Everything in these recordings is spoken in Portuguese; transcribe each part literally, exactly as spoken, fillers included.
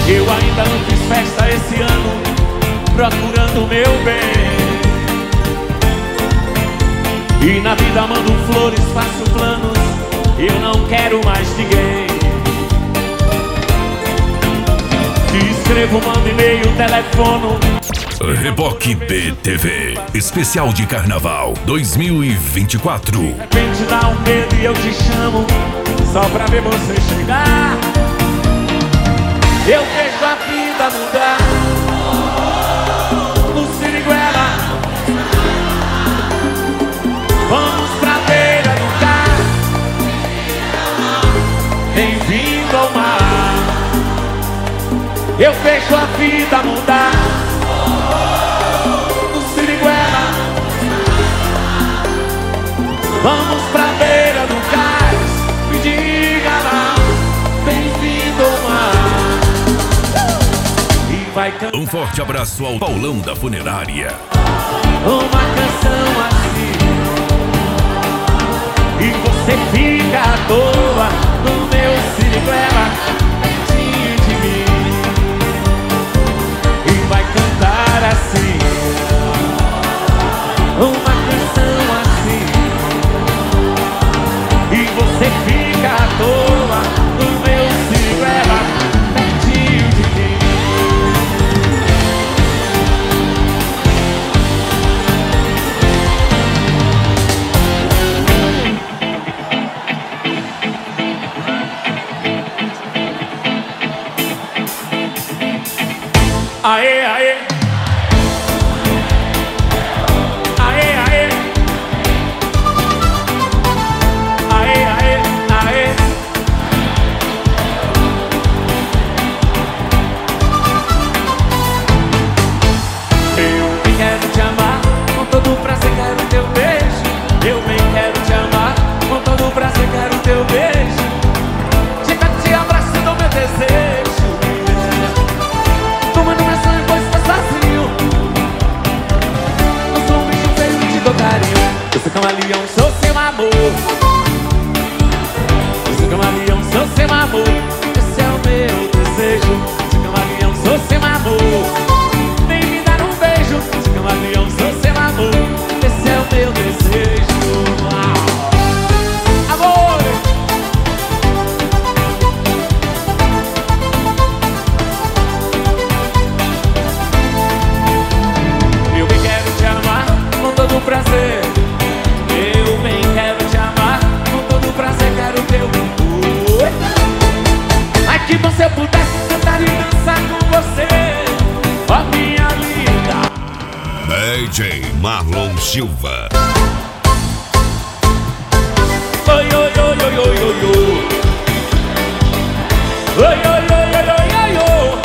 Eu ainda não fiz festa esse ano, procurando o meu bem. E na vida mando flores, faço planos, eu não quero mais ninguém. Escrevo, mando e-mail, telefono. Reboque B T V, especial de Carnaval dois mil e vinte e quatro. De repente dá um medo e eu te chamo, só pra ver você chegar. Eu vejo a vida mudar no Siriguela. Vamos pra beira do carro, bem-vindo ao mar. Eu vejo a vida mudar no Siriguela. Vamos pra beira do cais, me diga lá, bem-vindo ao mar. E vai cantar Um forte abraço ao Paulão da Funerária. uma canção assim, e você fica à toa no meu Siriguela, pertinho de mim. E vai cantar assim, uma canção assim, e você fica à toa no meu Siriguela, pertinho de mim. Aê, aê. Aê, aê. Aê, aê, aê. Eu bem quero te amar, com todo prazer quero teu beijo. Eu bem quero te amar, com todo prazer quero teu beijo. De perto te abraço e dou meu desejo. Toma no meu sonho, pois tá sozinho. Não sou um bicho feio que te dou carinho. Eu sou camaleão, sou seu amor. Eu sou camaleão, sou seu amor. Esse é o meu desejo. Eu sou camaleão, sou seu amor. Vem me dar um beijo. Eu sou camaleão, sou seu amor. Esse é o meu desejo. Ah. Amor. Eu bem quero te amar com todo prazer. Eu bem quero te amar com todo prazer, quero teu amor. Ai, que bom se eu pudesse cantar e dançar com você, ó minha linda. D J Marlon Silva. Oi, oi, oi, oi, oi, oi, oi. Oi, oi, oi, oi, oi, oi, oi.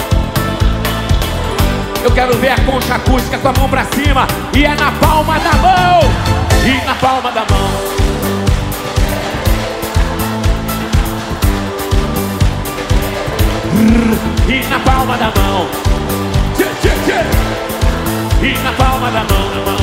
Eu quero ver a concha acústica com a mão pra cima, e é na palma da mão, e na palma da mão. E na palma da mão. Tchê, tchê, tchê. E na palma da mão, na mão.